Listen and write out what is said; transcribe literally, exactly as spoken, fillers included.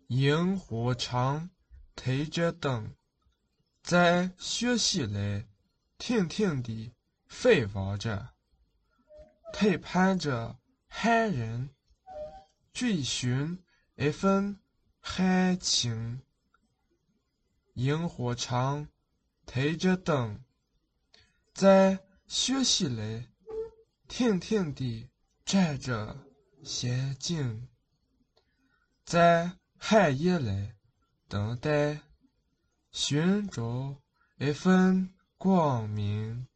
萤火虫推着灯，在学习里停停地飞望着，期盼着汉人追寻一份汉情。萤火虫推着灯，在学习里停停地站着仙境，在寒夜里等待，寻找一份光明。